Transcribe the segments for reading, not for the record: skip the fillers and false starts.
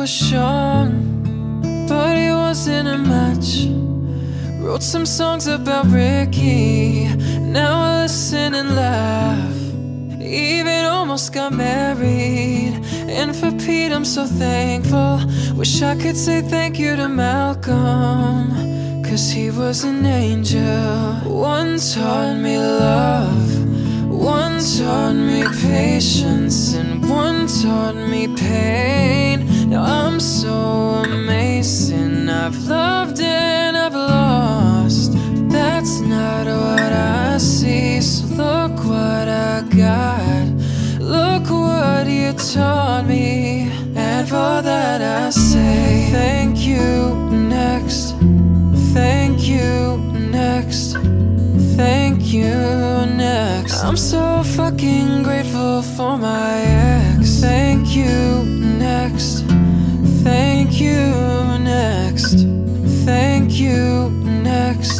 was Sean, but he wasn't a match. Wrote some songs about Ricky, now I listen and laugh. Even almost got married, and for Pete I'm so thankful. Wish I could say thank you to Malcolm, 'cause he was an angel. One taught me love, one taught me patience, and one taught me pain. Now I'm so amazing. I've loved and I've lost, but that's not what I see. So look what I got, look what you taught me, and for that I say thank you next, thank you next, thank you next. I'm so fucking grateful for my ex. Thank you next, thank you next, thank you next.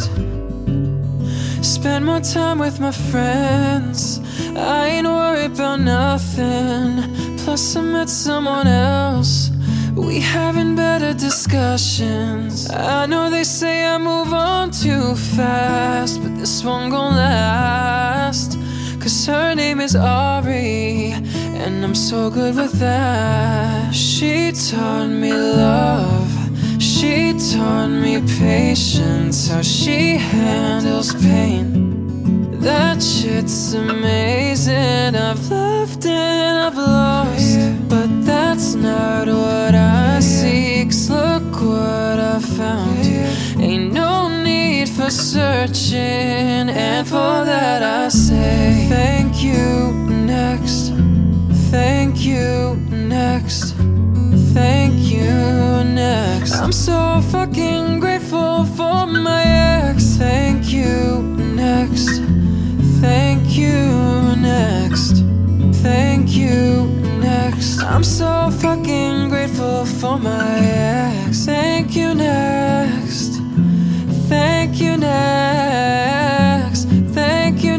Spend more time with my friends, I ain't worried about nothing. Plus I met someone else, we having better discussions. I know they say I move on too fast, but this one gon' last, 'cause her name is Ari, and I'm so good with that. She taught me love, she taught me patience, how she handles pain. That shit's amazing. I've loved and I've lost, but that's not what I see. 'Cause look what I found, ain't no need for searching, and for that I say thank you next, thank you next, thank you next. I'm so fucking grateful for my ex. Thank you next, thank you next, thank you next. I'm so fucking grateful for my ex. Thank you next, thank you next, thank you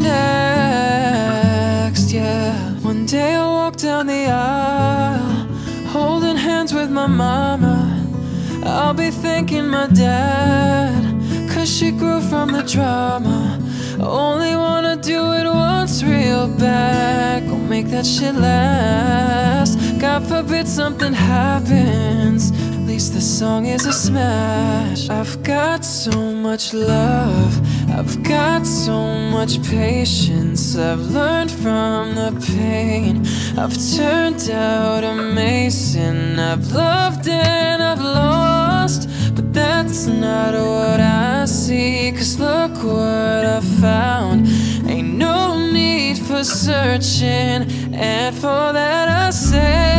next, yeah. One day I walk down the aisle, holding hands with my mama. I'll be thanking my dad, 'cause she grew from the drama. Only wanna do it once real bad, gon' make that shit last. God forbid something happens, at least the song is a smash. I've got so much love, I've got so much patience. I've learned from the pain, I've turned out amazing. I've loved and I've lost, but that's not what I see. 'Cause look what I found, ain't no need for searching, and for that I say